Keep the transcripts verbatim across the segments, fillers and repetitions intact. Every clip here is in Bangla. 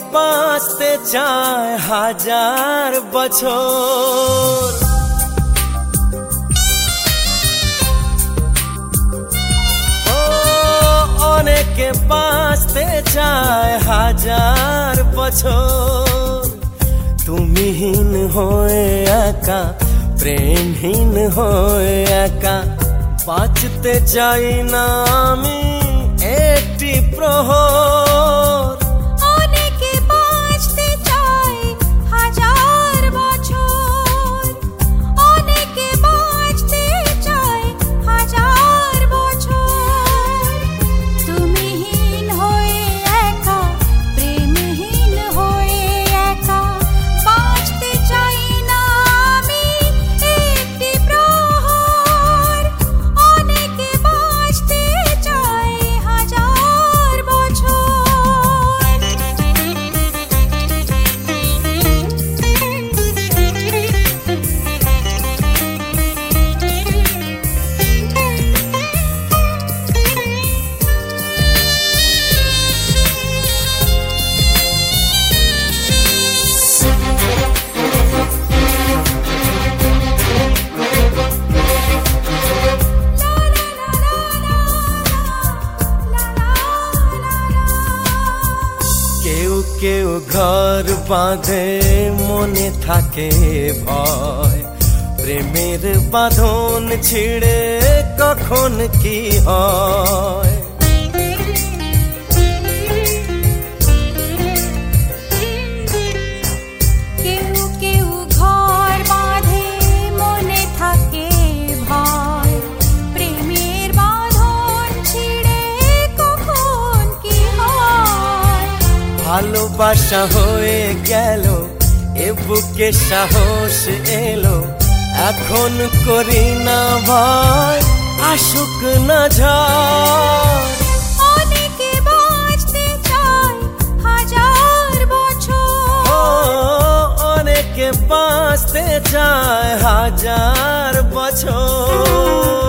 বাঁচতে চায় হাজার বছর। ও অনেকে বাঁচতে চায় হাজার বছর। তুমিহীন হয়ে একা, প্রেমহীন হয়ে একা, বাঁচতে চাই না আমি একটি প্রহর। অনেকে বাঁচতে চায় হাজার বছর, অনেকে বাঁচতে চায় হাজার বছর। তুমিহীন হয়ে একা, প্রেমহীন হয়ে একা, বাঁচতে চাই না আমি একটি প্রহর। অনেকে বাঁচতে চায় হাজার বছর। কেউ কেউ ঘর বাঁধে মনে থাকে ভয়, প্রেমের বাঁধন ছিঁড়ে কখন কি হয়। কেউ কেউ ঘর বাঁধে মনে থাকে ভয়, প্রেমের বাঁধন ছিঁড়ে কখন কি হয়। ভালোবাসা হয়ে গেল এ বুকে সাহস এলো, এখন করি না ভয় আসুক না ঝড়। অনেকে বাঁচতে চায় হাজার বছর, ও অনেকে বাঁচতে চায় হাজার বছর।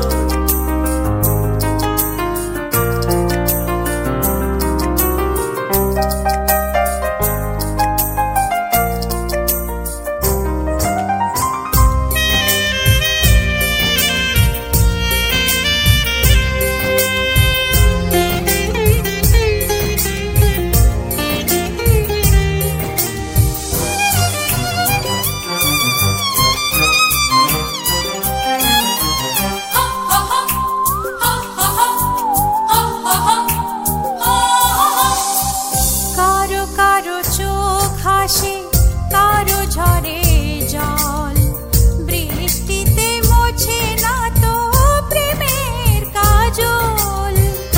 কারো কারো চোখ হাসে, কারো ঝরে জল, বৃষ্টিতে মোছে না তো প্রেমের কাজল।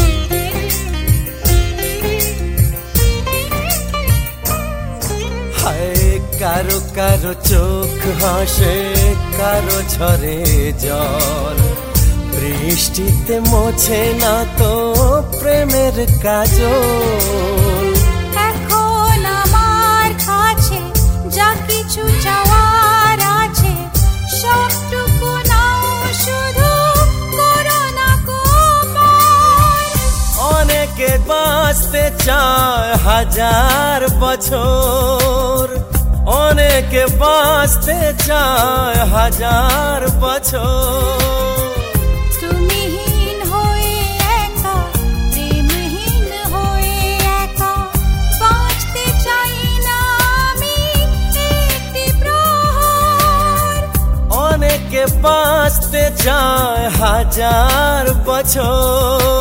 হায় কারো কারো চোখ হাসে, কারো ঝরে জল, বৃষ্টিতে মোছে না তো প্রেমের কাজল। এখন আমার কাছে যা কিছু চাওয়ার আছে, সবটুকু নাও শুধু করো না কোমল। অনেকে বাঁচতে চায় হাজার বছর, অনেকে বাঁচতে চায় হাজার বছর। তুমিহীন হয়ে একা, প্রেমহীন হয়ে একা, বাঁচতে চাই না আমি একটি প্রহর। অনেকে বাঁচতে চায় হাজার বছর।